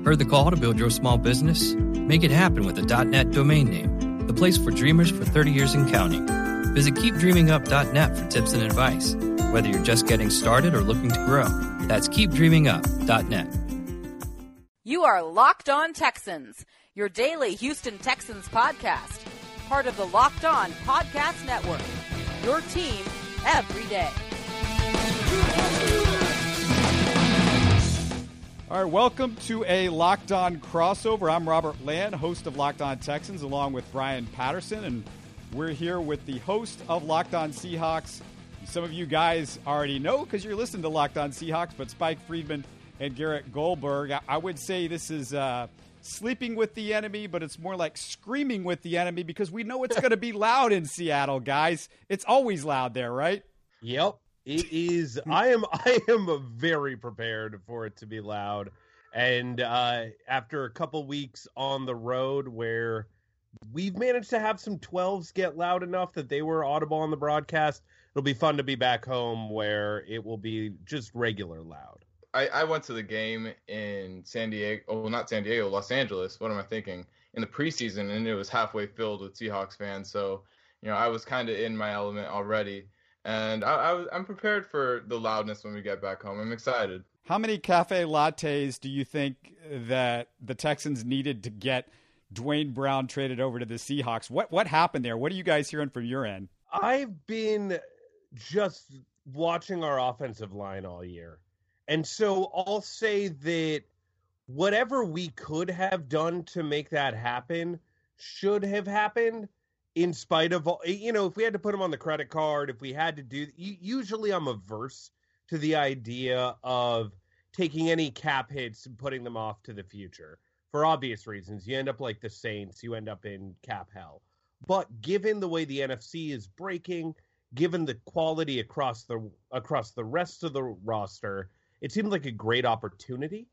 Heard the call to build your small business? Make it happen with a .net domain name, the place for dreamers for 30 years and counting. Visit keepdreamingup.net for tips and advice, whether you're just getting started or looking to grow. That's keepdreamingup.net. You are Locked On Texans, your daily Houston Texans podcast, part of the Locked On Podcast Network, your team every day. All right, welcome to a Locked On crossover. I'm Robert Land, host of Locked On Texans, along with Brian Patterson, and we're here with the host of Locked On Seahawks. Some of you guys already know because you're listening to Locked On Seahawks, but Spike Friedman and Garrett Goldberg. I would say this is sleeping with the enemy, but it's more like screaming with the enemy because we know it's going to be loud in Seattle, guys. It's always loud there, right? Yep. It is. I am very prepared for it to be loud. And after a couple weeks on the road where we've managed to have some 12s get loud enough that they were audible on the broadcast, it'll be fun to be back home where it will be just regular loud. I went to the game in San Diego. Oh, not San Diego, Los Angeles. What am I thinking? In the preseason, and it was halfway filled with Seahawks fans. So, I was kind of in my element already. And I'm prepared for the loudness when we get back home. I'm excited. How many cafe lattes do you think that the Texans needed to get Dwayne Brown traded over to the Seahawks? What happened there? What are you guys hearing from your end? I've been just watching our offensive line all year. And so I'll say that whatever we could have done to make that happen should have happened. In spite of, if we had to put them on the credit card, if we had to do, usually I'm averse to the idea of taking any cap hits and putting them off to the future for obvious reasons. You end up like the Saints, you end up in cap hell. But given the way the NFC is breaking, given the quality across the rest of the roster, it seemed like a great opportunity.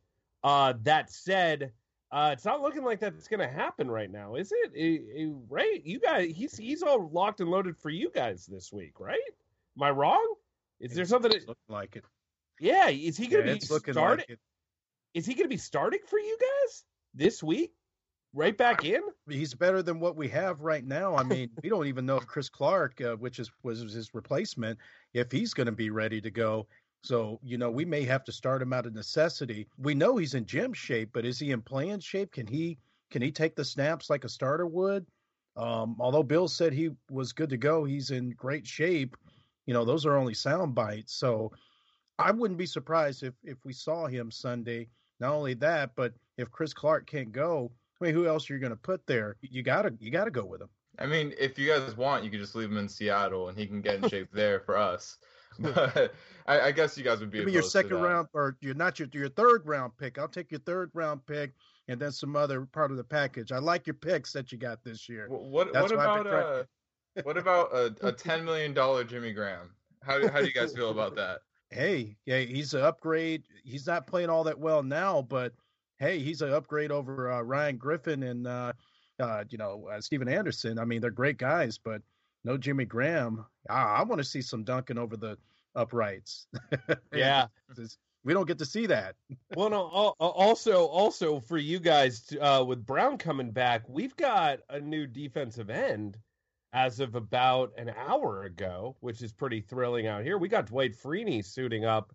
That said, it's not looking like that's going to happen right now, is it? Right? You guys, he's all locked and loaded for you guys this week, right? Am I wrong? Is there something looking like it? Yeah, is he going to be starting? Like is he going to be starting for you guys this week? Right back in? He's better than what we have right now. I mean, we don't even know if Chris Clark, was his replacement, if he's going to be ready to go. So, we may have to start him out of necessity. We know he's in gym shape, but is he in playing shape? Can he take the snaps like a starter would? Although Bill said he was good to go, he's in great shape. Those are only sound bites. So I wouldn't be surprised if we saw him Sunday. Not only that, but if Chris Clark can't go, I mean, who else are you going to put there? You gotta go with him. I mean, if you guys want, you could just leave him in Seattle and he can get in shape there for us. But I guess you guys would be. Give me your second round, or you're not your third round pick. I'll take your third round pick, and then some other part of the package. I like your picks that you got this year. What about a $10 million Jimmy Graham? How do you guys feel about that? Hey, yeah, he's an upgrade. He's not playing all that well now, but hey, he's an upgrade over Ryan Griffin and Steven Anderson. I mean, they're great guys, but no Jimmy Graham. I want to see some dunking over the uprights. Yeah. We don't get to see that. Well, no, also for you guys, with Brown coming back, we've got a new defensive end as of about an hour ago, which is pretty thrilling out here. We got Dwight Freeney suiting up,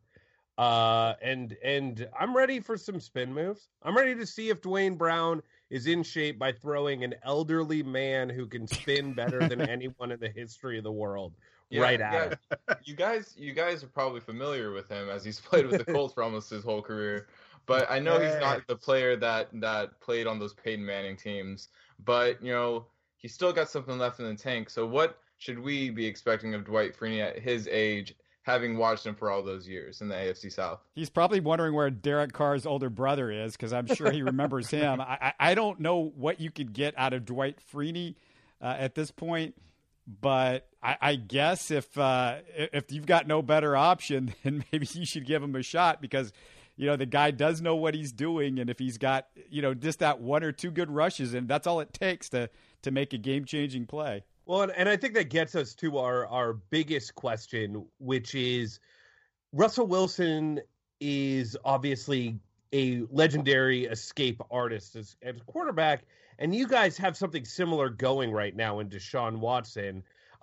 and I'm ready for some spin moves. I'm ready to see if Dwayne Brown is in shape by throwing an elderly man who can spin better than anyone in the history of the world right at him. You guys are probably familiar with him as he's played with the Colts for almost his whole career. But I know he's not the player that played on those Peyton Manning teams. But, he's still got something left in the tank. So what should we be expecting of Dwight Freeney at his age, having watched him for all those years in the AFC South? He's probably wondering where Derek Carr's older brother is because I'm sure he remembers him. I don't know what you could get out of Dwight Freeney at this point, but I guess if you've got no better option, then maybe you should give him a shot because, the guy does know what he's doing. And if he's got, just that one or two good rushes, and that's all it takes to make a game-changing play. Well, and I think that gets us to our biggest question, which is Russell Wilson is obviously legendary escape artist as quarterback, and you guys have something similar going right now in Deshaun Watson.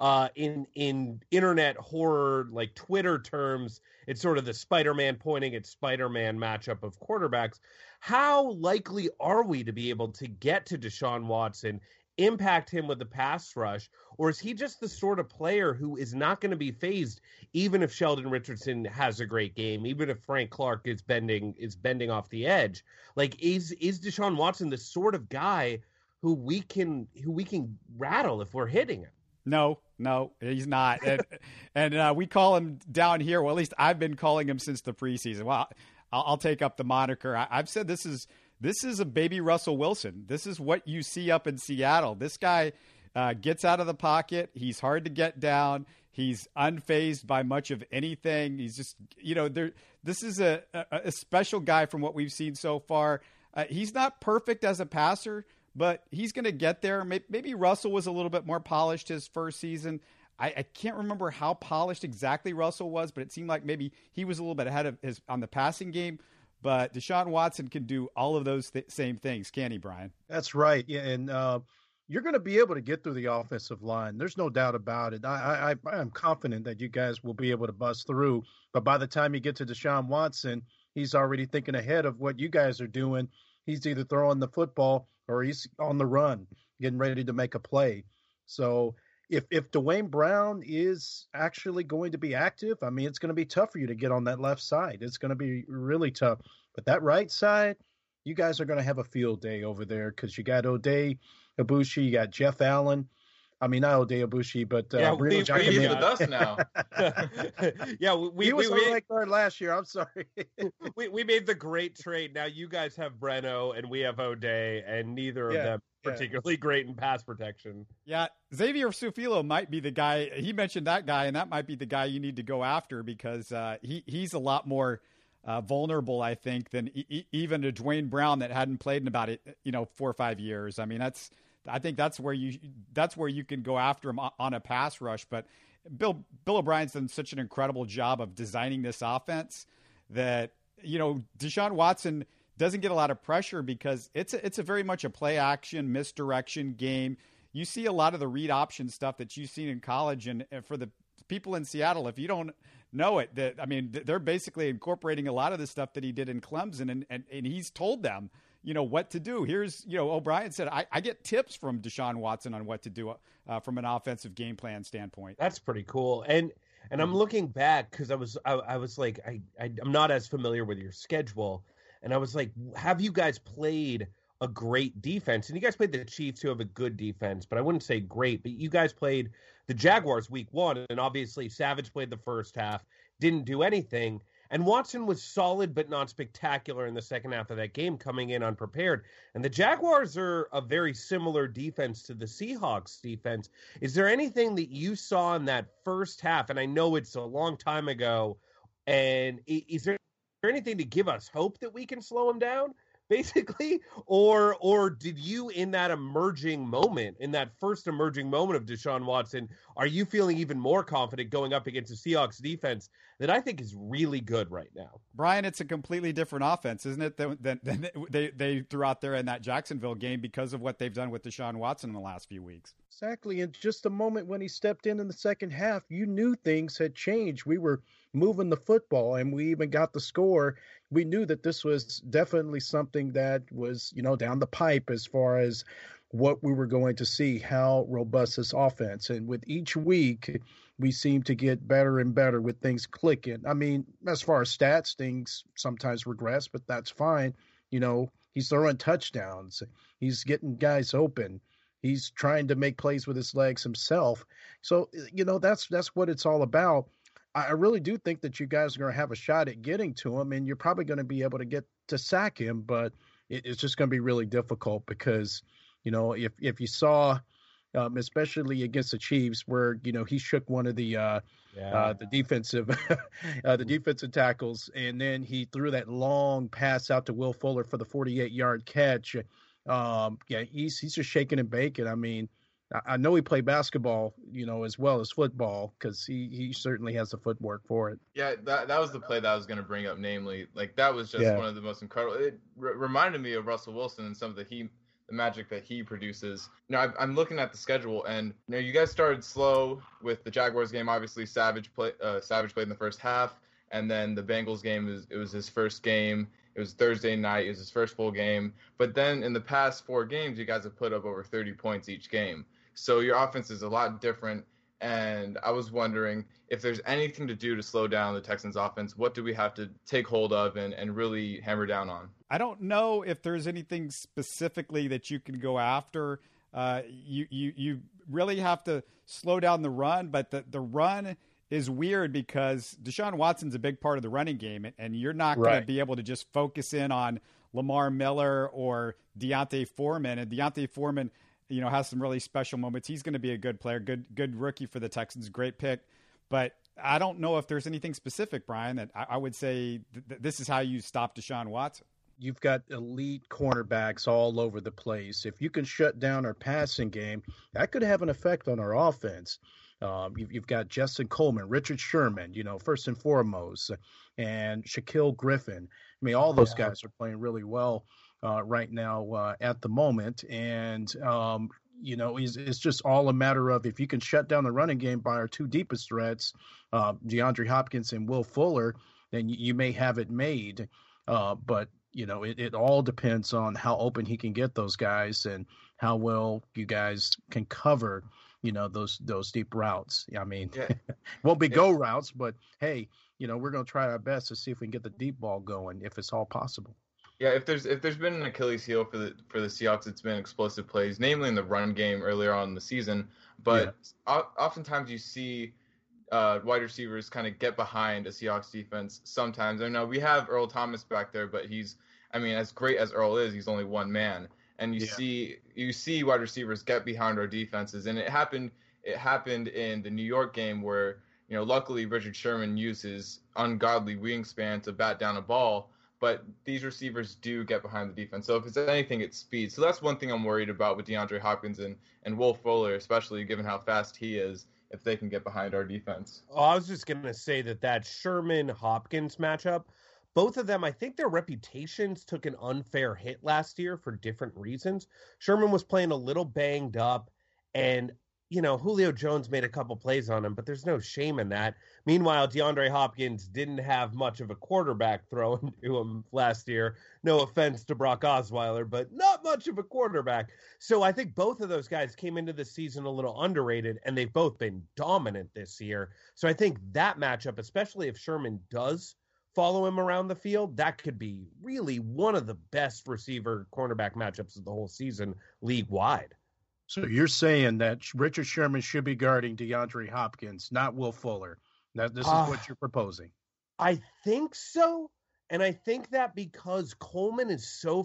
In internet horror, like Twitter terms, it's sort of the Spider-Man pointing at Spider-Man matchup of quarterbacks. How likely are we to be able to get to Deshaun Watson, impact him with the pass rush, or is he just the sort of player who is not going to be phased even if Sheldon Richardson has a great game, even if Frank Clark is bending off the edge? Like, is Deshaun Watson the sort of guy who we can rattle if we're hitting him? No, he's not. And we call him down here. Well, at least I've been calling him since the preseason. Well, I'll take up the moniker. I've said this is a baby Russell Wilson. This is what you see up in Seattle. This guy gets out of the pocket. He's hard to get down. He's unfazed by much of anything. He's just, this is a special guy from what we've seen so far. He's not perfect as a passer, but he's going to get there. Maybe Russell was a little bit more polished his first season. I can't remember how polished exactly Russell was, but it seemed like maybe he was a little bit ahead of his on the passing game. But Deshaun Watson can do all of those same things, can he, Brian? That's right. Yeah, and you're going to be able to get through the offensive line. There's no doubt about it. I'm confident that you guys will be able to bust through. But by the time you get to Deshaun Watson, he's already thinking ahead of what you guys are doing. He's either throwing the football or he's on the run, getting ready to make a play. So if Dwayne Brown is actually going to be active, I mean, it's going to be tough for you to get on that left side. It's going to be really tough. But that right side, you guys are going to have a field day over there because you got Oday Aboushi, you got Jeff Allen. I mean, not Oday Aboushi, but Bruno Giacomino. With us now. Yeah, he was on right guard last year. I'm sorry. we made the great trade. Now you guys have Breno and we have Oday, and neither of them particularly great in pass protection. Yeah, Xavier Su'a-Filo might be the guy. He mentioned that guy, and that might be the guy you need to go after because he's a lot more vulnerable, I think, than even a Dwayne Brown that hadn't played in about 4 or 5 years. I mean, I think that's where you can go after him on a pass rush. But Bill O'Brien's done such an incredible job of designing this offense that Deshaun Watson doesn't get a lot of pressure because it's a very much a play action misdirection game. You see a lot of the read option stuff that you've seen in college, and for the people in Seattle, if you don't know it, they're basically incorporating a lot of the stuff that he did in Clemson, and he's told them what to do. Here's, O'Brien said, I get tips from Deshaun Watson on what to do from an offensive game plan standpoint. That's pretty cool. And I'm looking back because I was like, I'm not as familiar with your schedule. And I was like, have you guys played a great defense? And you guys played the Chiefs, who have a good defense, but I wouldn't say great. But you guys played the Jaguars week 1, and obviously Savage played the first half, didn't do anything. And Watson was solid but not spectacular in the second half of that game, coming in unprepared. And the Jaguars are a very similar defense to the Seahawks defense. Is there anything that you saw in that first half? And I know it's a long time ago. And is there anything to give us hope that we can slow him down, basically? Or did you, in that first emerging moment of Deshaun Watson, are you feeling even more confident going up against the Seahawks defense that I think is really good right now? Brian, it's a completely different offense, isn't it, than they threw out there in that Jacksonville game because of what they've done with Deshaun Watson in the last few weeks? Exactly. And just a moment when he stepped in the second half, you knew things had changed. We were moving the football and we even got the score. We knew that this was definitely something that was, down the pipe as far as what we were going to see, how robust this offense. And with each week, we seem to get better and better with things clicking. I mean, as far as stats, things sometimes regress, but that's fine. He's throwing touchdowns. He's getting guys open. He's trying to make plays with his legs himself. So, that's what it's all about. I really do think that you guys are going to have a shot at getting to him, and you're probably going to be able to get to sack him, but it's just going to be really difficult because, if you saw, especially against the Chiefs, where, he shook one of the defensive the defensive tackles, and then he threw that long pass out to Will Fuller for the 48-yard catch. He's just shaking and baking. I mean, I know he played basketball, as well as football, because he certainly has the footwork for it. Yeah, that was the play that I was going to bring up, namely, like that was just one of the most incredible. It reminded me of Russell Wilson and some of the magic that he produces. I'm looking at the schedule, and you guys started slow with the Jaguars game. Obviously, Savage played in the first half, and then the Bengals game it was his first game. It was Thursday night. It was his first full game. But then in the past 4 games, you guys have put up over 30 points each game. So your offense is a lot different. And I was wondering if there's anything to do to slow down the Texans offense. What do we have to take hold of and really hammer down on? I don't know if there's anything specifically that you can go after. You really have to slow down the run, but the run is weird because Deshaun Watson's a big part of the running game, and you're not going to be able to just focus in on Lamar Miller or D'Onta Foreman. And D'Onta Foreman, has some really special moments. He's going to be a good player, good rookie for the Texans, great pick. But I don't know if there's anything specific, Brian, that I would say this is how you stop Deshaun Watson. You've got elite cornerbacks all over the place. If you can shut down our passing game, that could have an effect on our offense. You've got Justin Coleman, Richard Sherman, first and foremost, and Shaquille Griffin. I mean, all those guys are playing really well right now at the moment. And, it's just all a matter of if you can shut down the running game by our 2 deepest threats, DeAndre Hopkins and Will Fuller, then you may have it made. But it all depends on how open he can get those guys and how well you guys can cover those deep routes. I mean, won't be go routes, but hey, we're going to try our best to see if we can get the deep ball going if it's all possible. Yeah, if there's been an Achilles heel for the Seahawks, it's been explosive plays, namely in the run game earlier on in the season. But oftentimes you see wide receivers kind of get behind a Seahawks defense sometimes. I know we have Earl Thomas back there, but as great as Earl is, he's only one man. And you see wide receivers get behind our defenses, and it happened in the New York game where luckily Richard Sherman used his ungodly wingspan to bat down a ball, but these receivers do get behind the defense. So if it's anything, it's speed. So that's one thing I'm worried about with DeAndre Hopkins and Will Fuller, especially given how fast he is, if they can get behind our defense. Oh, I was just going to say that Sherman-Hopkins matchup, both of them, I think their reputations took an unfair hit last year for different reasons. Sherman was playing a little banged up, and, Julio Jones made a couple plays on him, but there's no shame in that. Meanwhile, DeAndre Hopkins didn't have much of a quarterback thrown to him last year. No offense to Brock Osweiler, but not much of a quarterback. So I think both of those guys came into the season a little underrated, and they've both been dominant this year. So I think that matchup, especially if Sherman does follow him around the field, that could be really one of the best receiver cornerback matchups of the whole season league-wide. So you're saying that Richard Sherman should be guarding DeAndre Hopkins, not Will Fuller. This is what you're proposing. I think so. And I think that because Coleman is so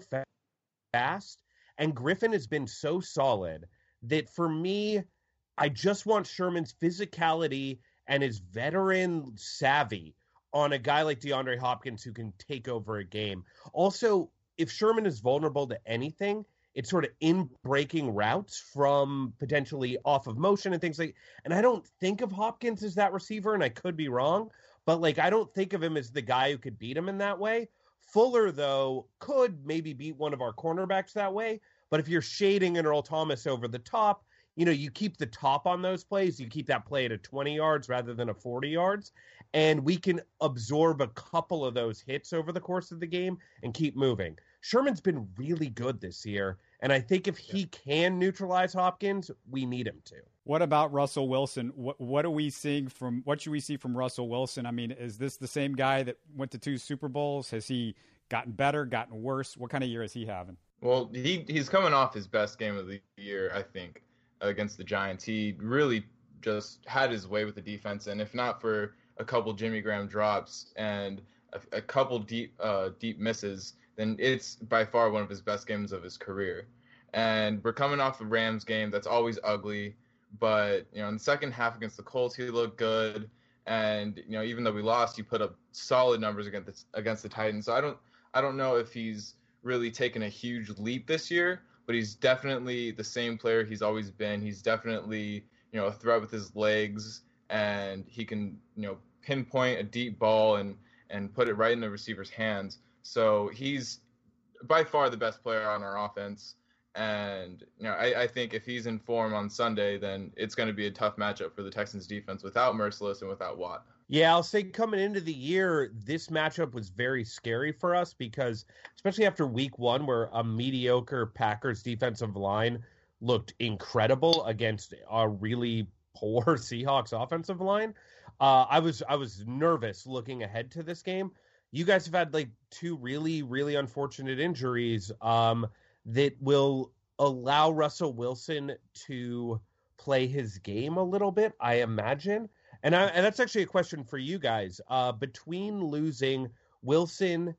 fast and Griffin has been so solid that for me, I just want Sherman's physicality and his veteran savvy on a guy like DeAndre Hopkins who can take over a game. Also, if Sherman is vulnerable to anything, it's sort of in breaking routes from potentially off of motion and things and I don't think of Hopkins as that receiver, and I could be wrong, but I don't think of him as the guy who could beat him in that way. Fuller, though, could maybe beat one of our cornerbacks that way, but if you're shading an Earl Thomas over the top, you keep the top on those plays. You keep that play at a 20 yards rather than a 40 yards, and we can absorb a couple of those hits over the course of the game and keep moving. Sherman's been really good this year, and I think if he can neutralize Hopkins, we need him to. What about Russell Wilson? What should we see from Russell Wilson? I mean, is this the same guy that went to 2 Super Bowls? Has he gotten better, gotten worse? What kind of year is he having? Well, he's coming off his best game of the year, I think, against the Giants. He really just had his way with the defense, and if not for a couple Jimmy Graham drops and a couple deep misses, then it's by far one of his best games of his career. And we're coming off the Rams game that's always ugly, but in the second half against the Colts, he looked good, and even though we lost, he put up solid numbers against the Titans. So I don't know if he's really taken a huge leap this year, but he's definitely the same player he's always been. He's definitely, a threat with his legs, and he can, pinpoint a deep ball and put it right in the receiver's hands. So he's by far the best player on our offense. And, I think if he's in form on Sunday, then it's going to be a tough matchup for the Texans defense without Mercilus and without Watt. Yeah, I'll say coming into the year, this matchup was very scary for us because, especially after week 1, where a mediocre Packers defensive line looked incredible against a really poor Seahawks offensive line, I was nervous looking ahead to this game. You guys have had like 2 really, really unfortunate injuries that will allow Russell Wilson to play his game a little bit, I imagine. And that's actually a question for you guys. Between losing Wilson,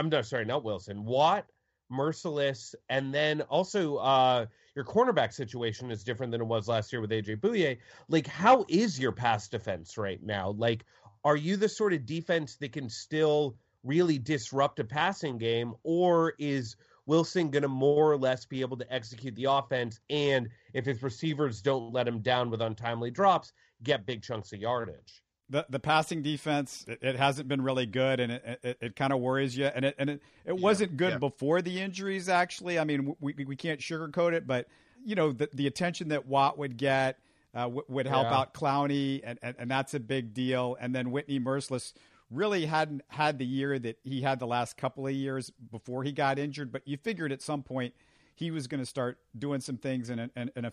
not Wilson, Watt, Mercilus, and then also your cornerback situation is different than it was last year with AJ Bouye. Like, how is your pass defense right now? Like, are you the sort of defense that can still really disrupt a passing game, or is Wilson going to more or less be able to execute the offense, and if his receivers don't let him down with untimely drops, get big chunks of yardage? The passing defense, it hasn't been really good, and it kind of worries you. And it wasn't good before the injuries, actually. I mean, we can't sugarcoat it, but, the attention that Watt would get would help out Clowney, and that's a big deal. And then Whitney Mercilus really hadn't had the year that he had the last couple of years before he got injured, but you figured at some point he was going to start doing some things and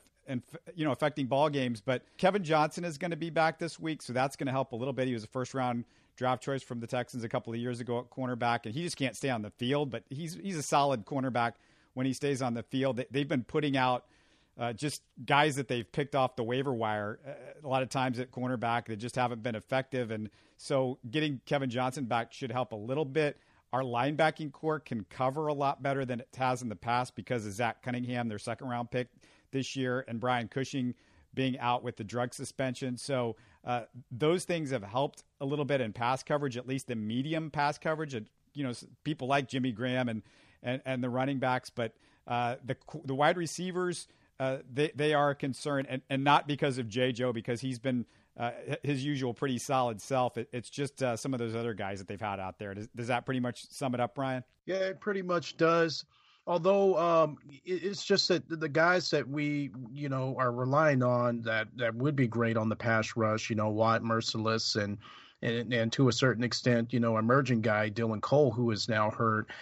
affecting ball games. But Kevin Johnson is going to be back this week, so that's going to help a little bit. He was a first-round draft choice from the Texans a couple of years ago at cornerback, and he just can't stay on the field, but he's a solid cornerback when he stays on the field. They've been putting out just guys that they've picked off the waiver wire a lot of times at cornerback that just haven't been effective. And so getting Kevin Johnson back should help a little bit. Our linebacking core can cover a lot better than it has in the past because of Zach Cunningham, their second-round pick this year, and Brian Cushing being out with the drug suspension. So those things have helped a little bit in pass coverage, at least the medium pass coverage. And, people like Jimmy Graham and the running backs, but the wide receivers, they are a concern, and not because of J-Joe, because he's been his usual pretty solid self. It's just some of those other guys that they've had out there. Does that pretty much sum it up, Brian? Yeah, it pretty much does. Although it's just that the guys that we, are relying on that would be great on the pass rush, Watt, Mercilus, and to a certain extent, emerging guy, Dylan Cole, who is now hurt,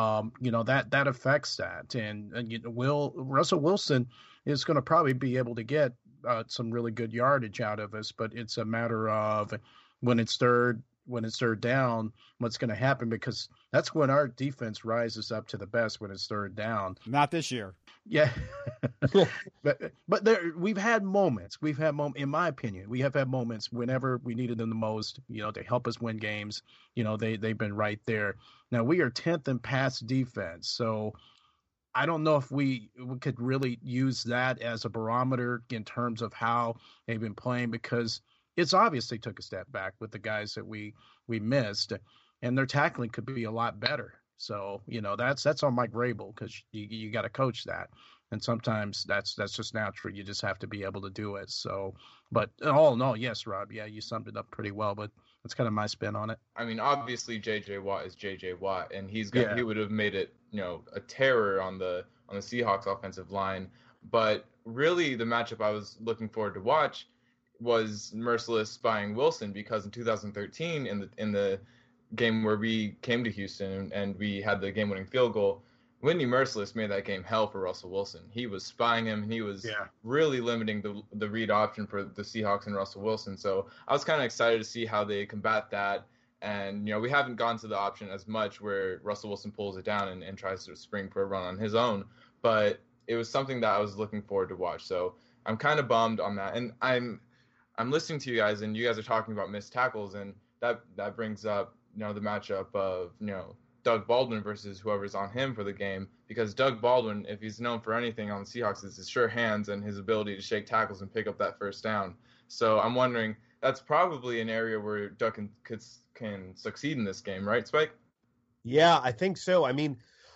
that affects that. And Russell Wilson is going to probably be able to get some really good yardage out of us, but it's a matter of when it's third down, what's going to happen, because that's when our defense rises up to the best, when it's third down. Not this year. Yeah. but we've had moments. In my opinion, we have had moments whenever we needed them the most, to help us win games. They've been right there. Now, we are 10th in pass defense, so I don't know if we could really use that as a barometer in terms of how they've been playing, because it's obviously took a step back with the guys that we missed, and their tackling could be a lot better. So, that's on Mike Vrabel, because you got to coach that. And sometimes that's just natural. You just have to be able to do it. So, but all in all, yes, Rob, yeah, you summed it up pretty well, but that's kind of my spin on it. I mean, obviously J.J. Watt is J.J. Watt, and he would have made it, a terror on the Seahawks offensive line. But really the matchup I was looking forward to watch was Mercilus spying Wilson, because in 2013 in the game where we came to Houston and we had the game-winning field goal, Whitney Mercilus made that game hell for Russell Wilson. He was spying him, and he was really limiting the read option for the Seahawks and Russell Wilson. So I was kind of excited to see how they combat that. And, we haven't gone to the option as much where Russell Wilson pulls it down and tries to spring for a run on his own. But it was something that I was looking forward to watch. So I'm kind of bummed on that. And I'm listening to you guys, and you guys are talking about missed tackles, and that brings up, the matchup of, Doug Baldwin versus whoever's on him for the game, because Doug Baldwin, if he's known for anything on the Seahawks, is his sure hands and his ability to shake tackles and pick up that first down. So I'm wondering, that's probably an area where Doug can succeed in this game, right, Spike? Yeah, I think so. I mean,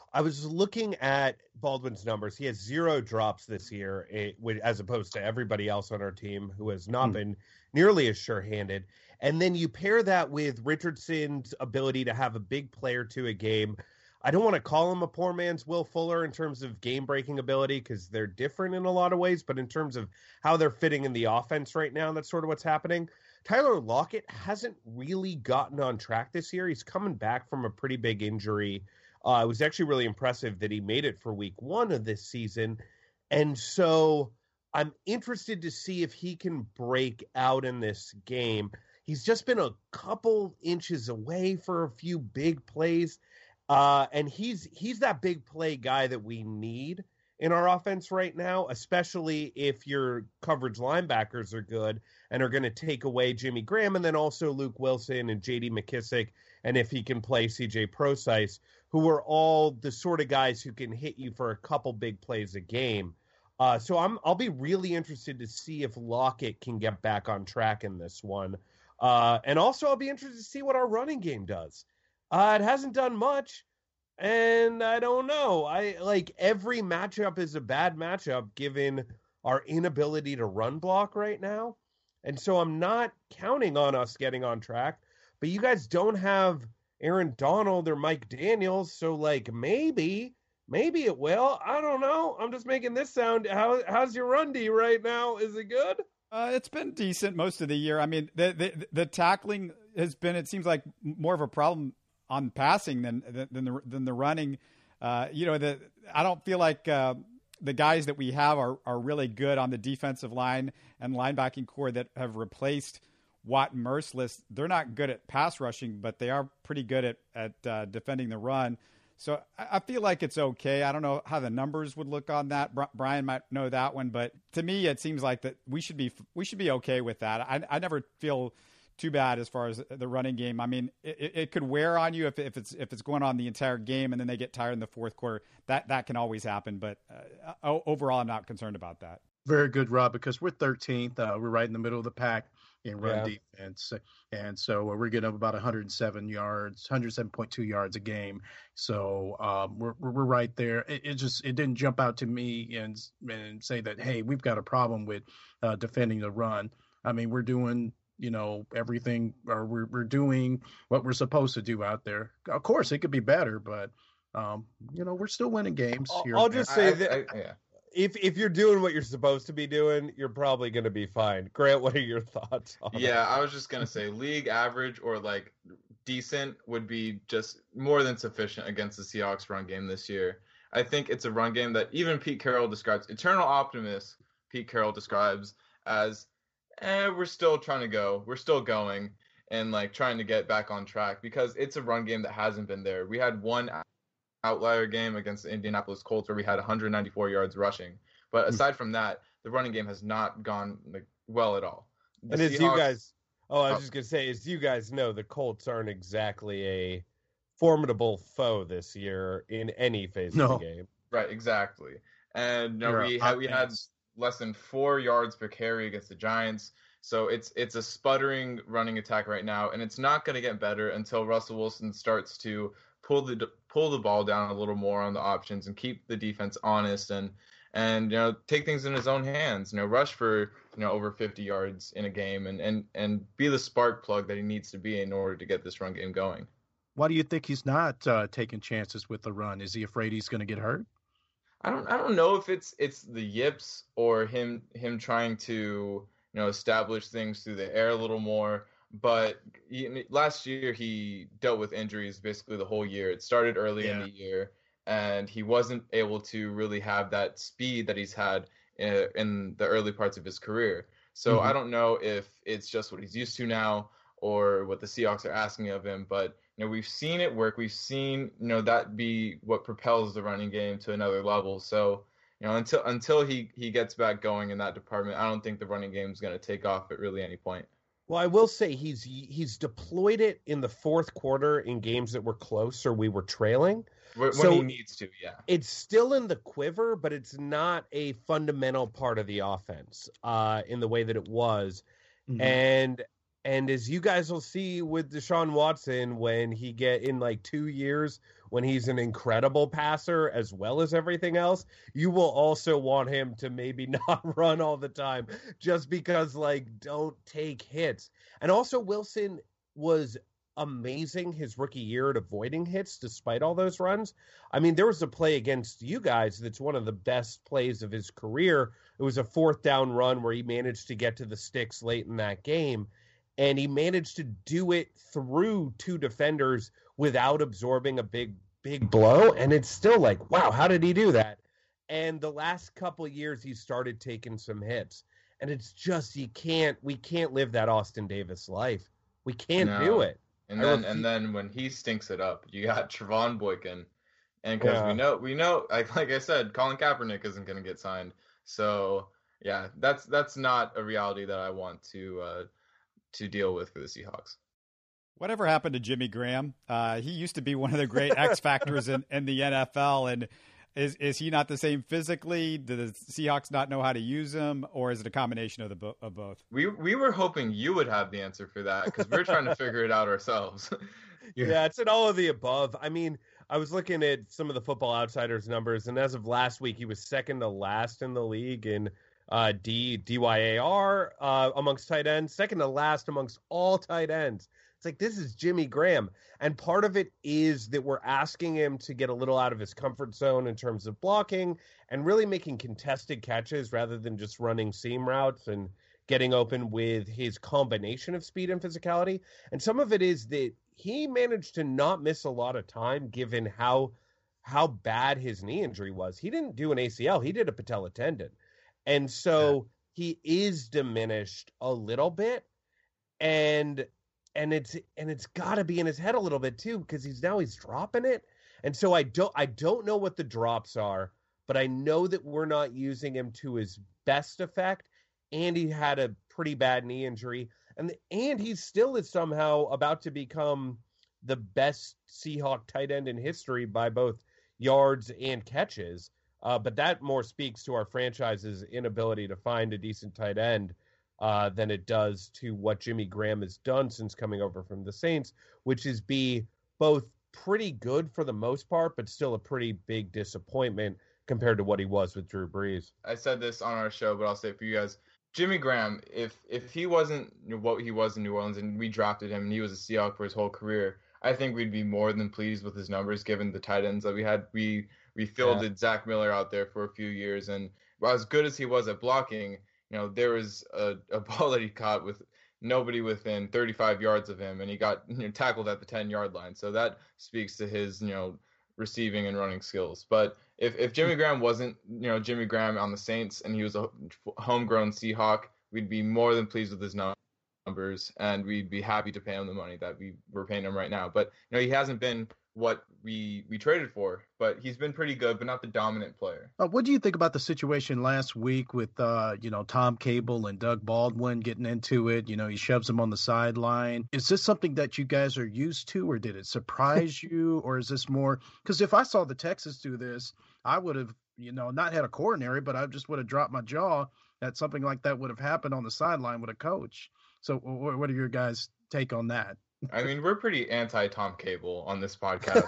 I was looking at Baldwin's numbers. He has 0 drops this year, as opposed to everybody else on our team who has not been nearly as sure-handed. And then you pair that with Richardson's ability to have a big play or two a game. I don't want to call him a poor man's Will Fuller in terms of game-breaking ability because they're different in a lot of ways, but in terms of how they're fitting in the offense right now, that's sort of what's happening. Tyler Lockett hasn't really gotten on track this year. He's coming back from a pretty big injury. It was actually really impressive that he made it for week 1 of this season. And so I'm interested to see if he can break out in this game. He's just been a couple inches away for a few big plays. And he's that big play guy that we need in our offense right now, especially if your coverage linebackers are good and are going to take away Jimmy Graham and then also Luke Wilson and J.D. McKissick, and if he can play C.J. Prosise, who are all the sort of guys who can hit you for a couple big plays a game. So I'll be really interested to see if Lockett can get back on track in this one. And also I'll be interested to see what our running game does. It hasn't done much, and I don't know. Every matchup is a bad matchup given our inability to run block right now. And so I'm not counting on us getting on track. But you guys don't have Aaron Donald or Mike Daniels, so maybe it will. I don't know. I'm just making this sound. How's your run D right now? Is it good? It's been decent most of the year. I mean, the tackling has been, it seems like, more of a problem on passing than the running. I don't feel like the guys that we have are really good on the defensive line and linebacking core that have replaced Watt and Merciless. They're not good at pass rushing, but they are pretty good at defending the run. So I feel like it's okay. I don't know how the numbers would look on that. Brian might know that one, but to me, it seems like that we should be okay with that. I never feel too bad as far as the running game. I mean, it could wear on you if it's going on the entire game and then they get tired in the fourth quarter. That can always happen. But overall, I'm not concerned about that. Very good, Rob, because we're 13th. We're right in the middle of the pack in run defense. And so we're getting up about 107.2 yards a game. So we're right there. It didn't jump out to me and say that, hey, we've got a problem with defending the run. I mean, we're doing, everything, or we're doing what we're supposed to do out there. Of course, it could be better, but, we're still winning games. I'll just say that. If you're doing what you're supposed to be doing, you're probably going to be fine. Grant, what are your thoughts on it? Yeah, I was just going to say league average or decent would be just more than sufficient against the Seahawks run game this year. I think it's a run game that even Pete Carroll describes, eternal optimist Pete Carroll describes as, we're still trying to go. We're still going and trying to get back on track because it's a run game that hasn't been there. We had one outlier game against the Indianapolis Colts where we had 194 yards rushing. But aside from that, the running game has not gone well at all. And as you guys, I was just going to say, as you guys know, the Colts aren't exactly a formidable foe this year in any phase of the game. Right, exactly. And we had less than 4 yards per carry against the Giants. So it's a sputtering running attack right now, and it's not going to get better until Russell Wilson starts to pull the ball down a little more on the options and keep the defense honest and take things in his own hands. Rush for over 50 yards in a game and be the spark plug that he needs to be in order to get this run game going. Why do you think he's not taking chances with the run? Is he afraid he's going to get hurt? I don't know if it's the yips or him trying to establish things through the air a little more. But last year he dealt with injuries basically the whole year. It started early in the year, and he wasn't able to really have that speed that he's had in the early parts of his career. So I don't know if it's just what he's used to now or what the Seahawks are asking of him. But we've seen it work. We've seen that be what propels the running game to another level. So until he gets back going in that department, I don't think the running game is going to take off at really any point. Well, I will say he's deployed it in the fourth quarter in games that were close or we were trailing. When he needs to, yeah. It's still in the quiver, but it's not a fundamental part of the offense in the way that it was. Mm-hmm. And And as you guys will see with Deshaun Watson, when he get in like 2 years, when he's an incredible passer as well as everything else, you will also want him to maybe not run all the time just because, like, don't take hits. And also Wilson was amazing his rookie year at avoiding hits despite all those runs. I mean, there was a play against you guys that's one of the best plays of his career. It was a 4th down run where he managed to get to the sticks late in that game. And he managed to do it through 2 defenders without absorbing a big blow. And it's still like, wow, how did he do that? And the last couple of years, he started taking some hits. And it's just, we can't live that Austin Davis life. We can't do it. And then when he stinks it up, you got Trevon Boykin. And because we know, like I said, Colin Kaepernick isn't going to get signed. So, yeah, that's not a reality that I want to deal with for the Seahawks. Whatever happened to Jimmy Graham? He used to be one of the great X factors in the NFL. And is he not the same physically? Do the Seahawks not know how to use him, or is it a combination of both? We were hoping you would have the answer for that because we're trying to figure it out ourselves. Yeah, it's an all of the above. I mean, I was looking at some of the Football Outsiders numbers, and as of last week, he was second to last in the league in DYAR amongst tight ends, second to last amongst all tight ends. It's like, this is Jimmy Graham. And part of it is that we're asking him to get a little out of his comfort zone in terms of blocking and really making contested catches rather than just running seam routes and getting open with his combination of speed and physicality. And some of it is that he managed to not miss a lot of time given how bad his knee injury was. He didn't do an ACL. He did a patella tendon. And so he is diminished a little bit. And it's got to be in his head a little bit too, because he's dropping it. And so I don't know what the drops are, but I know that we're not using him to his best effect. And he had a pretty bad knee injury, and he still is somehow about to become the best Seahawk tight end in history by both yards and catches. But that more speaks to our franchise's inability to find a decent tight end than it does to what Jimmy Graham has done since coming over from the Saints, which is be both pretty good for the most part, but still a pretty big disappointment compared to what he was with Drew Brees. I said this on our show, but I'll say it for you guys. Jimmy Graham, if he wasn't what he was in New Orleans and we drafted him and he was a Seahawk for his whole career, I think we'd be more than pleased with his numbers given the tight ends that we had. We fielded Zach Miller out there for a few years, and as good as he was at blocking, there was a ball that he caught with nobody within 35 yards of him, and he got tackled at the 10-yard line. So that speaks to his receiving and running skills. But if Jimmy Graham wasn't Jimmy Graham on the Saints and he was a homegrown Seahawk, we'd be more than pleased with his numbers, and we'd be happy to pay him the money that we're paying him right now. But he hasn't been what we traded for, but he's been pretty good, but not the dominant player. What do you think about the situation last week with Tom Cable and Doug Baldwin getting into it? He shoves him on the sideline. Is this something that you guys are used to, or did it surprise you, or is this more? Because if I saw the Texans do this, I would have not had a coronary, but I just would have dropped my jaw that something like that would have happened on the sideline with a coach. So what are your guys' take on that? I mean, we're pretty anti-Tom Cable on this podcast.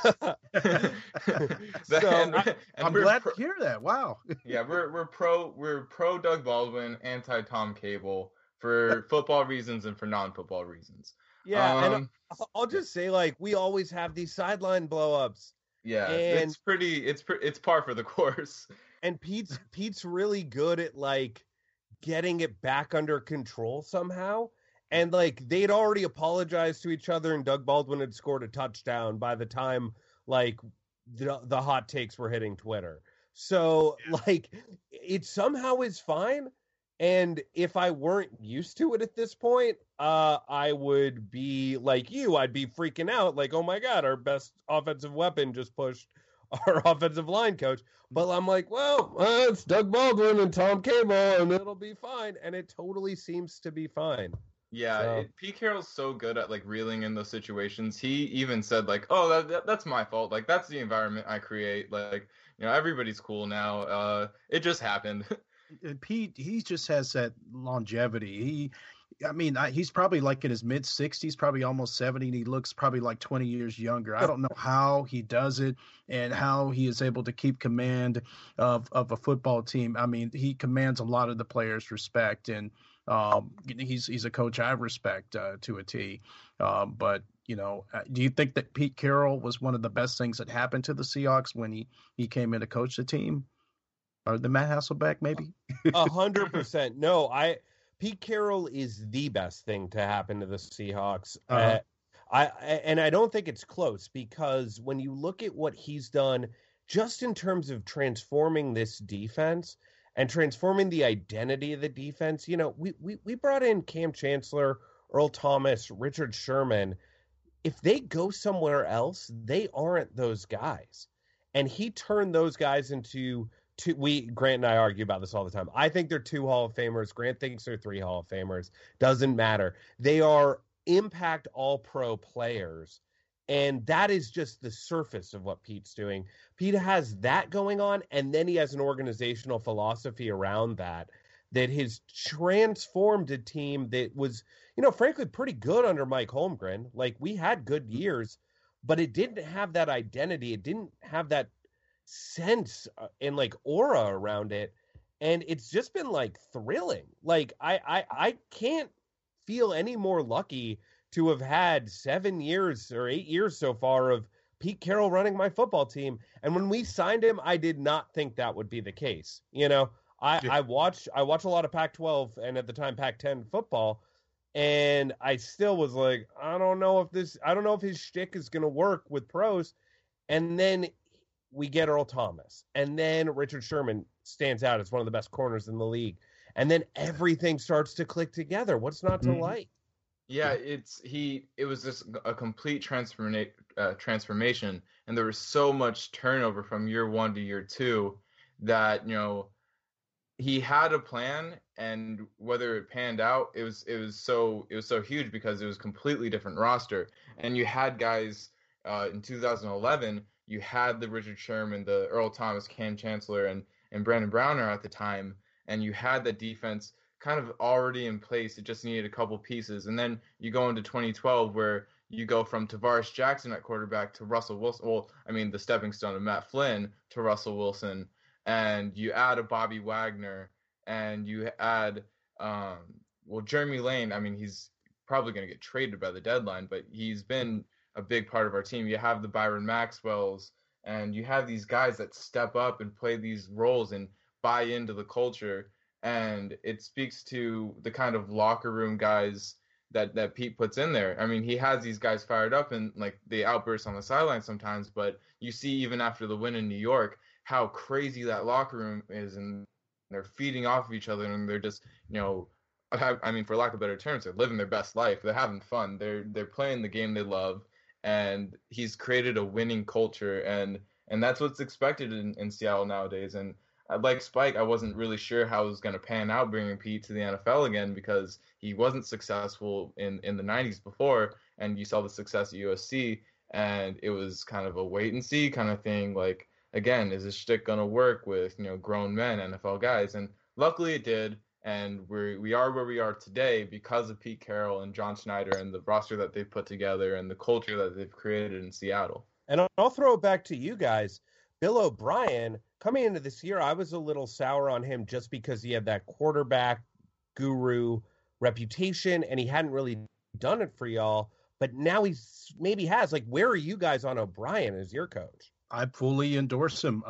I'm glad to hear that. Wow. Yeah, we're pro Doug Baldwin, anti-Tom Cable for football reasons and for non-football reasons. Yeah, and I'll just say, we always have these sideline blow-ups. Yeah, and it's par for the course. And Pete's really good at getting it back under control somehow. And they'd already apologized to each other, and Doug Baldwin had scored a touchdown by the time the hot takes were hitting Twitter. So it somehow is fine. And if I weren't used to it at this point, I would be like you. I'd be freaking out, oh my God, our best offensive weapon just pushed our offensive line coach. But I'm it's Doug Baldwin and Tom Cable, and it'll be fine. And it totally seems to be fine. Yeah, Pete Carroll's so good at reeling in those situations. He even said that's my fault. That's the environment I create. Everybody's cool now. It just happened. Pete, he just has that longevity. I mean, he's probably like in his mid 60s, probably almost 70, and he looks probably like 20 years younger. I don't know how he does it and how he is able to keep command of a football team. I mean, he commands a lot of the players' respect, and he's a coach I respect to a T. But do you think that Pete Carroll was one of the best things that happened to the Seahawks when he came in to coach the team? Or the Matt Hasselbeck, maybe? 100%. No, Pete Carroll is the best thing to happen to the Seahawks. I don't think it's close, because when you look at what he's done just in terms of transforming this defense and transforming the identity of the defense, we brought in Cam Chancellor, Earl Thomas, Richard Sherman. If they go somewhere else, they aren't those guys. And he turned those guys into Grant and I argue about this all the time. I think they're 2 Hall of Famers. Grant thinks they're 3 Hall of Famers. Doesn't matter. They are impact all-pro players, and that is just the surface of what Pete's doing. Pete has that going on, and then he has an organizational philosophy around that has transformed a team that was, frankly, pretty good under Mike Holmgren. Like, we had good years, but it didn't have that identity. It didn't have that sense and like aura around it, and it's just been like thrilling. Like I can't feel any more lucky to have had 7 years or 8 years so far of Pete Carroll running my football team. And when we signed him, I did not think that would be the case. I watch a lot of Pac-12 and at the time Pac-10 football, and I still was like, I don't know if his shtick is going to work with pros. And then we get Earl Thomas, and then Richard Sherman stands out as one of the best corners in the league, and then everything starts to click together. What's not to like? Yeah, it was just a complete transformation, and there was so much turnover from year 1 to year 2 that he had a plan, and whether it panned out, it was so huge because it was a completely different roster, and you had guys in 2011. You had the Richard Sherman, the Earl Thomas, Cam Chancellor, and Brandon Browner at the time, and you had the defense kind of already in place. It just needed a couple pieces. And then you go into 2012 where you go from Tavares Jackson at quarterback to Russell Wilson. Well, I mean, the stepping stone of Matt Flynn to Russell Wilson, and you add a Bobby Wagner, and you add, Jeremy Lane. I mean, he's probably going to get traded by the deadline, but he's been a big part of our team. You have the Byron Maxwells, and you have these guys that step up and play these roles and buy into the culture. And it speaks to the kind of locker room guys that Pete puts in there. I mean, he has these guys fired up, and like they outburst on the sideline sometimes, but you see even after the win in New York how crazy that locker room is, and they're feeding off of each other, and they're just, I mean, for lack of better terms, they're living their best life. They're having fun. They're playing the game they love. And he's created a winning culture, and that's what's expected in Seattle nowadays. And like Spike, I wasn't really sure how it was going to pan out bringing Pete to the NFL again, because he wasn't successful in the 90s before, and you saw the success at USC, and it was kind of a wait and see kind of thing. Like, again, is this shtick going to work with grown men, NFL guys? And luckily it did. And we are where we are today because of Pete Carroll and John Schneider and the roster that they've put together and the culture that they've created in Seattle. And I'll throw it back to you guys. Bill O'Brien, coming into this year, I was a little sour on him just because he had that quarterback guru reputation, and he hadn't really done it for y'all. But now he's maybe has. Like, where are you guys on O'Brien as your coach? I fully endorse him.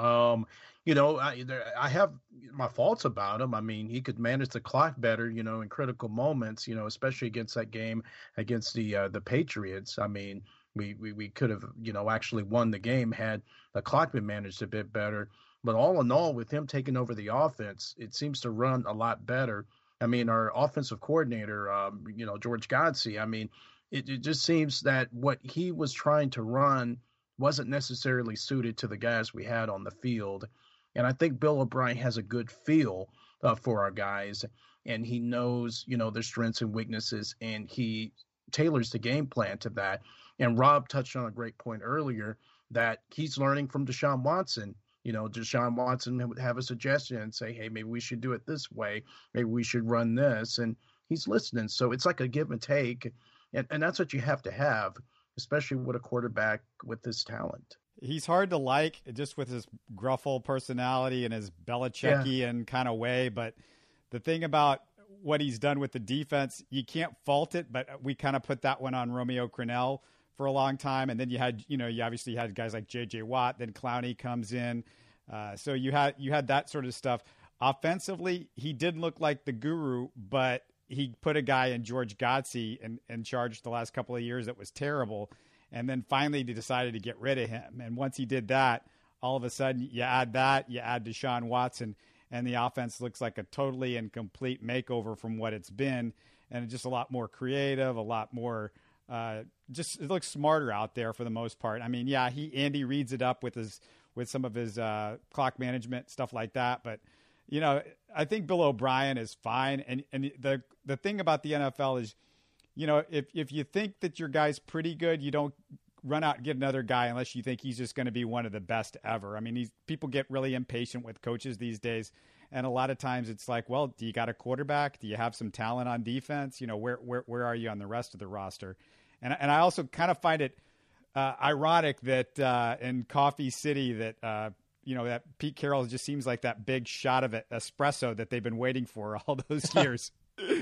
I have my faults about him. I mean, he could manage the clock better, in critical moments, especially against that game against the Patriots. I mean, we could have, actually won the game had the clock been managed a bit better. But all in all, with him taking over the offense, it seems to run a lot better. I mean, our offensive coordinator, George Godsey, I mean, it just seems that what he was trying to run wasn't necessarily suited to the guys we had on the field. And I think Bill O'Brien has a good feel for our guys, and he knows, their strengths and weaknesses, and he tailors the game plan to that. And Rob touched on a great point earlier that he's learning from Deshaun Watson. Deshaun Watson would have a suggestion and say, hey, maybe we should do it this way. Maybe we should run this. And he's listening. So it's like a give and take. And that's what you have to have, especially with a quarterback with this talent. He's hard to like just with his gruffle personality and his Belichickian kind of way. But the thing about what he's done with the defense, you can't fault it. But we kind of put that one on Romeo Crennel for a long time. And then you obviously had guys like J.J. Watt. Then Clowney comes in. So you had that sort of stuff. Offensively, he did look like the guru, but he put a guy in George Godsey in charge the last couple of years that was terrible. And then finally they decided to get rid of him. And once he did that, all of a sudden you add Deshaun Watson, and the offense looks like a totally and complete makeover from what it's been. And just a lot more creative, a lot more it looks smarter out there for the most part. I mean, Andy reads it up with some of his clock management, stuff like that. But, I think Bill O'Brien is fine. And the thing about the NFL is, if you think that your guy's pretty good, you don't run out and get another guy unless you think he's just going to be one of the best ever. I mean, people get really impatient with coaches these days. And a lot of times it's like, well, do you got a quarterback? Do you have some talent on defense? Where are you on the rest of the roster? And I also kind of find it ironic that in Coffee City that Pete Carroll just seems like that big shot of espresso that they've been waiting for all those years.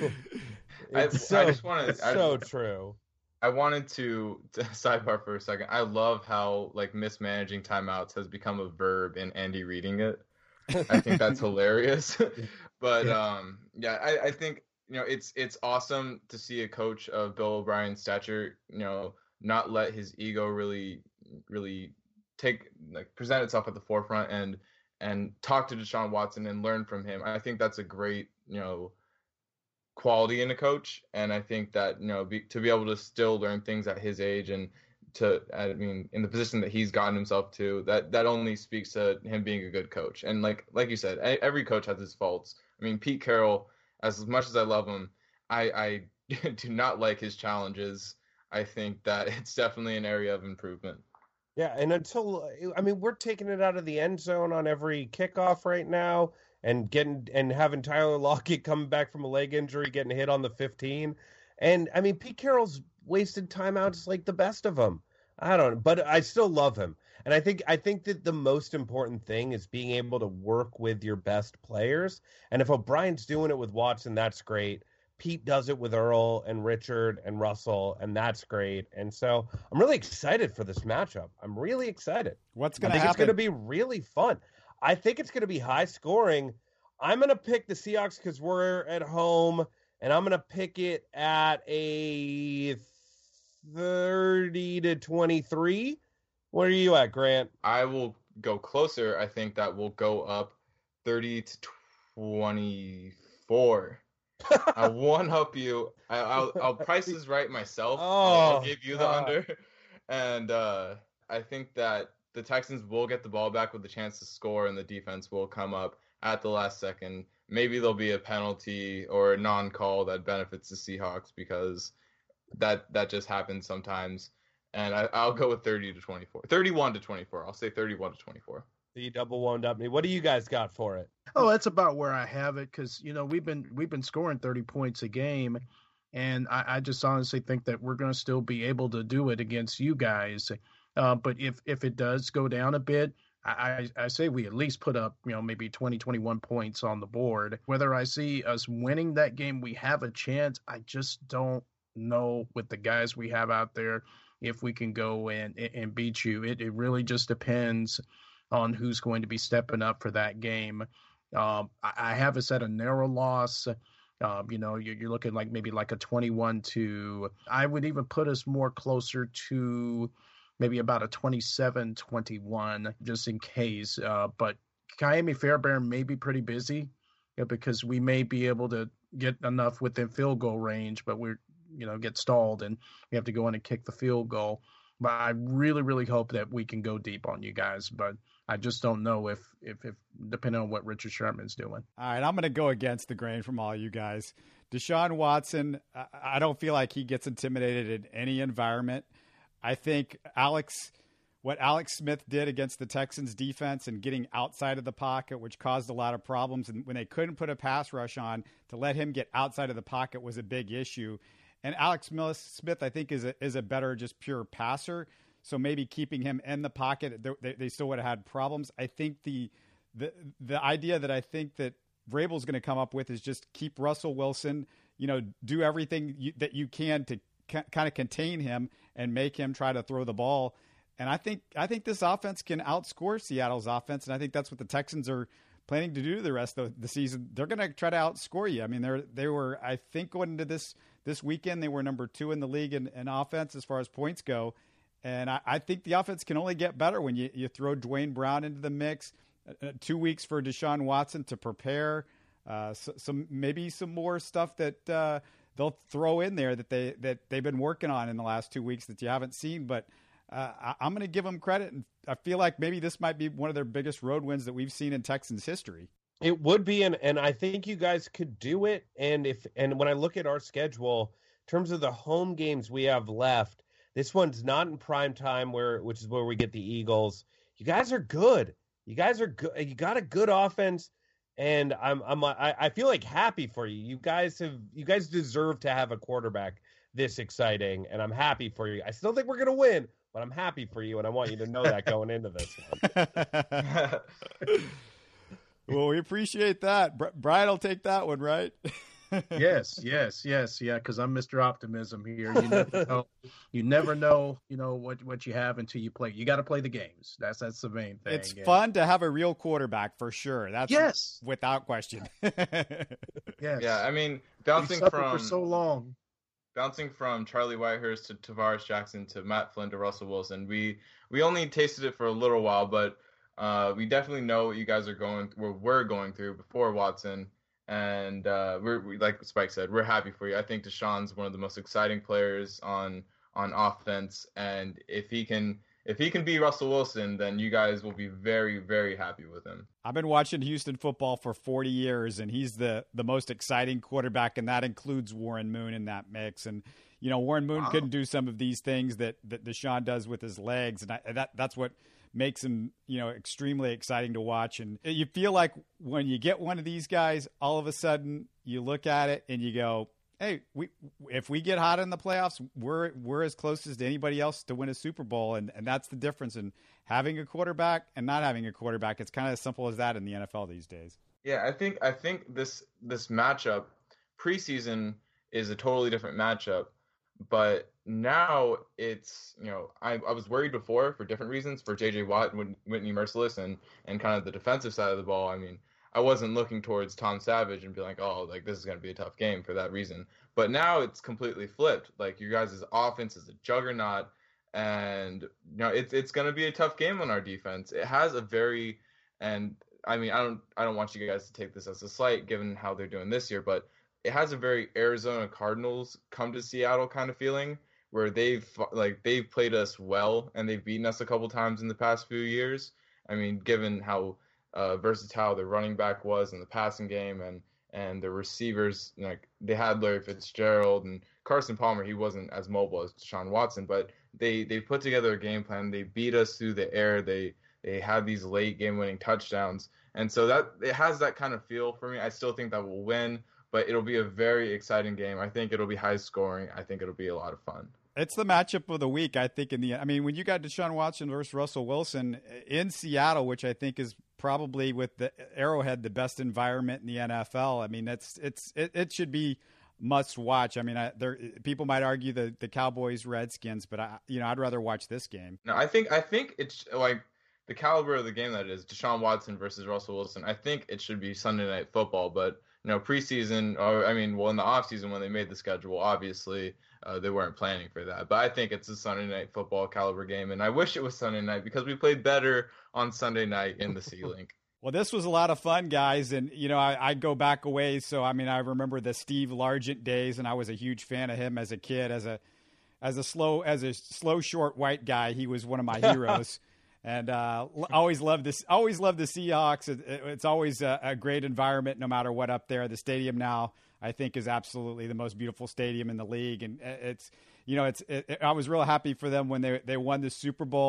True. I wanted to sidebar for a second. I love how mismanaging timeouts has become a verb in Andy reading it. I think that's hilarious. But I think it's awesome to see a coach of Bill O'Brien's stature, not let his ego really present itself at the forefront and talk to Deshaun Watson and learn from him. I think that's a great quality in a coach, and I think that to be able to still learn things at his age and in the position that he's gotten himself to, that only speaks to him being a good coach. And like you said, every coach has his faults. I mean, Pete Carroll, as much as I love him, I do not like his challenges. I think that it's definitely an area of improvement. Yeah, and we're taking it out of the end zone on every kickoff right now, and having Tyler Lockett coming back from a leg injury, getting hit on the 15. And Pete Carroll's wasted timeouts like the best of them. I don't know, but I still love him. And I think that the most important thing is being able to work with your best players. And if O'Brien's doing it with Watson, that's great. Pete does it with Earl and Richard and Russell, and that's great. And so I'm really excited for this matchup. I'm really excited. What's going to happen? It's going to be really fun. I think it's going to be high scoring. I'm going to pick the Seahawks because we're at home, and I'm going to pick it at a 30-23. What are you at, Grant? I will go closer. I think that will go up 30-24. I'll one-up you. I'll price this right myself. I'll give you the under. And I think that the Texans will get the ball back with a chance to score, and the defense will come up at the last second. Maybe there'll be a penalty or a non-call that benefits the Seahawks because that just happens sometimes. And I'll go with 30-24. 31-24. I'll say 31-24. You double wound up me. What do you guys got for it? Oh, that's about where I have it because we've been scoring 30 points a game, and I just honestly think that we're going to still be able to do it against you guys. But if it does go down a bit, I say we at least put up maybe 20-21 points on the board. Whether I see us winning that game, we have a chance. I just don't know with the guys we have out there if we can go and beat you. It really just depends on who's going to be stepping up for that game. I have us at a narrow loss. You're looking like maybe like a 21-. I would even put us more closer to maybe about a 27-21, just in case. But Miami Fairbairn may be pretty busy because we may be able to get enough within field goal range, but we're get stalled and we have to go in and kick the field goal. But I really, really hope that we can go deep on you guys. But I just don't know if depending on what Richard Sherman's doing. All right, I'm going to go against the grain from all you guys. Deshaun Watson, I don't feel like he gets intimidated in any environment. I think Alex what Alex Smith did against the Texans defense and getting outside of the pocket, which caused a lot of problems. And when they couldn't put a pass rush on, to let him get outside of the pocket was a big issue. And Alex Smith, I think, is a better just pure passer. So maybe keeping him in the pocket, they still would have had problems. I think the idea that I think that Vrabel's going to come up with is just keep Russell Wilson, do everything that you can to kind of contain him and make him try to throw the ball. And I think this offense can outscore Seattle's offense, and I think that's what the Texans are planning to do the rest of the season. They're going to try to outscore you. I mean, they were, I think, going into this weekend, they were number 2 in the league in offense as far as points go. And I think the offense can only get better when you throw Dwayne Brown into the mix. 2 weeks for Deshaun Watson to prepare. Maybe some more stuff that they'll throw in there that they've been working on in the last 2 weeks that you haven't seen. But I'm going to give them credit, and I feel like maybe this might be one of their biggest road wins that we've seen in Texans history. It would be, and I think you guys could do it. And when I look at our schedule, in terms of the home games we have left, this one's not in prime time, which is where we get the Eagles. You guys are good. You guys are good. You got a good offense, and I feel like happy for you. You guys deserve to have a quarterback this exciting, and I'm happy for you. I still think we're going to win, but I'm happy for you, and I want you to know that going into this one. Well, we appreciate that. Brian will take that one, right? Yes. Yeah, because I'm Mr. Optimism here. You never know, what you have until you play. You got to play the games. That's the main thing. It's fun to have a real quarterback for sure. That's without question. Yes. Yeah, I mean, for so long. Bouncing from Charlie Whitehurst to Tavares Jackson to Matt Flynn to Russell Wilson, we only tasted it for a little while, but we definitely know what you guys are we're going through before Watson, and we like Spike said, we're happy for you. I think Deshaun's one of the most exciting players on offense, and if he can be Russell Wilson, then you guys will be very, very happy with him. I've been watching Houston football for 40 years, and he's the most exciting quarterback, and that includes Warren Moon in that mix. And, Warren Moon couldn't do some of these things that Deshaun does with his legs, and that's what makes him, extremely exciting to watch. And you feel like when you get one of these guys, all of a sudden you look at it and you go, hey, if we get hot in the playoffs, we're as close as anybody else to win a Super Bowl, and that's the difference in having a quarterback and not having a quarterback. It's kind of as simple as that in the NFL these days. Yeah, I think this matchup preseason is a totally different matchup, but now it's I was worried before for different reasons for J.J. Watt, Whitney Mercilus, and kind of the defensive side of the ball. I mean, I wasn't looking towards Tom Savage and be like, oh, like this is going to be a tough game for that reason. But now it's completely flipped. Like your guys' offense is a juggernaut, and it's going to be a tough game on our defense. It has I don't want you guys to take this as a slight given how they're doing this year, but it has a very Arizona Cardinals come to Seattle kind of feeling where they've played us well and they've beaten us a couple times in the past few years. I mean, given how versatile their running back was in the passing game, and the receivers, like they had Larry Fitzgerald and Carson Palmer. He wasn't as mobile as Deshaun Watson, but they put together a game plan. They beat us through the air. They had these late game winning touchdowns, and so that it has that kind of feel for me. I still think that we'll win, but it'll be a very exciting game. I think it'll be high scoring. I think it'll be a lot of fun. It's the matchup of the week, I think. When you got Deshaun Watson versus Russell Wilson in Seattle, which I think is probably with the Arrowhead the best environment in the NFL. I mean, it should be must watch. I mean, people might argue the Cowboys Redskins, but I'd rather watch this game. No, I think it's like the caliber of the game that is Deshaun Watson versus Russell Wilson. I think it should be Sunday Night Football, but preseason, in the off season when they made the schedule, obviously they weren't planning for that. But I think it's a Sunday Night Football caliber game, and I wish it was Sunday night because we played better on Sunday night in the C-Link. Well, this was a lot of fun, guys, and I go back a ways. So I remember the Steve Largent days, and I was a huge fan of him as a kid, as a slow short white guy. He was one of my heroes. And always loved the Seahawks. It's always a great environment, no matter what up there. The stadium now, I think, is absolutely the most beautiful stadium in the league. And I was real happy for them when they won the Super Bowl.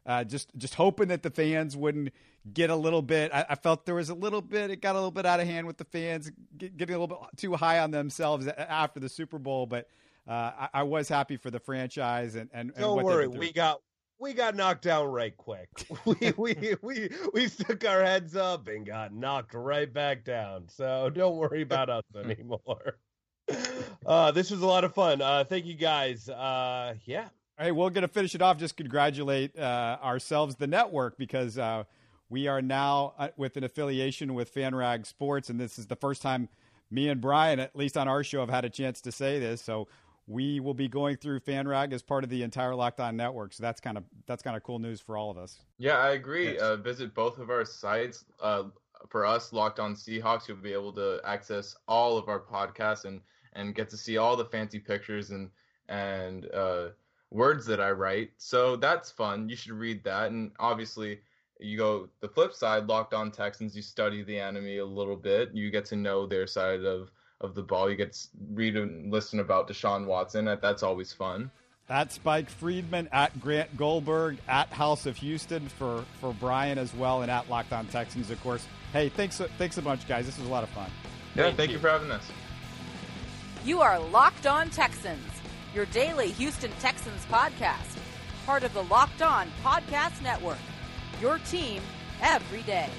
Just hoping that the fans wouldn't get a little bit. I felt there was a little bit. It got a little bit out of hand with the fans getting a little bit too high on themselves after the Super Bowl. But I was happy for the franchise and don't worry, we got knocked down right quick. we stuck our heads up and got knocked right back down. So don't worry about us anymore. This was a lot of fun. Thank you guys. Yeah. Hey, we're going to finish it off. Just congratulate ourselves, the network, because we are now with an affiliation with FanRag Sports, and this is the first time me and Brian, at least on our show, have had a chance to say this. So we will be going through FanRag as part of the entire Locked On network. So that's kind of cool news for all of us. Yeah, I agree. Yes. Visit both of our sites. For us, Locked On Seahawks, you'll be able to access all of our podcasts and get to see all the fancy pictures and words that I write. So that's fun. You should read that. And obviously, you go the flip side, Locked On Texans, you study the enemy a little bit. You get to know their side of the ball. You get to read and listen about Deshaun Watson. That's always fun. At Spike Friedman, at Grant Goldberg, at House of Houston for Brian as well, and at Locked On Texans, of course. Hey, thanks a bunch, guys. This was a lot of fun. Yeah, thank you for having us. You are Locked On Texans, your daily Houston Texans podcast. Part of the Locked On Podcast Network, your team every day.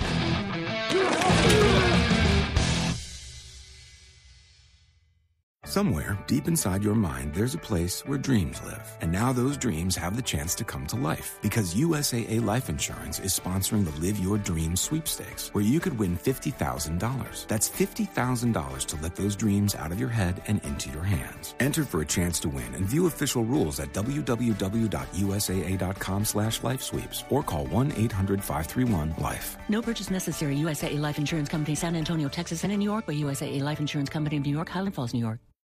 Somewhere deep inside your mind, there's a place where dreams live. And now those dreams have the chance to come to life because USAA Life Insurance is sponsoring the Live Your Dreams sweepstakes, where you could win $50,000. That's $50,000 to let those dreams out of your head and into your hands. Enter for a chance to win and view official rules at www.usaa.com/lifesweeps or call 1-800-531-LIFE. No purchase necessary. USAA Life Insurance Company, San Antonio, Texas, and in New York by USAA Life Insurance Company of New York, Highland Falls, New York.